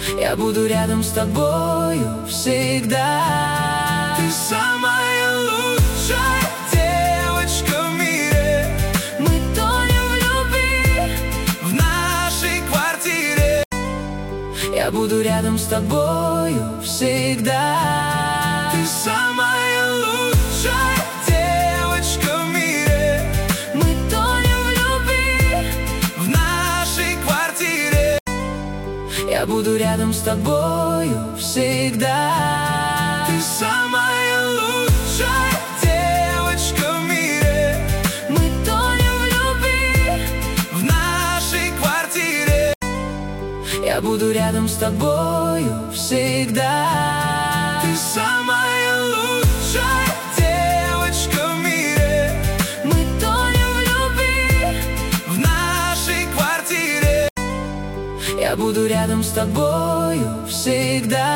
Я буду рядом с тобою всегда. Ты самая лучшая девочка в мире. Мы тонем в любви в нашей квартире. Я буду рядом с тобою всегда. Ты самая лучшая девочка в мире. Мы тонем в любви в нашей квартире. Я буду рядом с тобою всегда. Ты самая лучшая девочка в мире. Мы тонем в любви в нашей квартире. Я буду рядом с тобою всегда. Ты самая лучшая девочка в мире. Мы тонем в любви в нашей квартире. Я буду рядом с тобою всегда.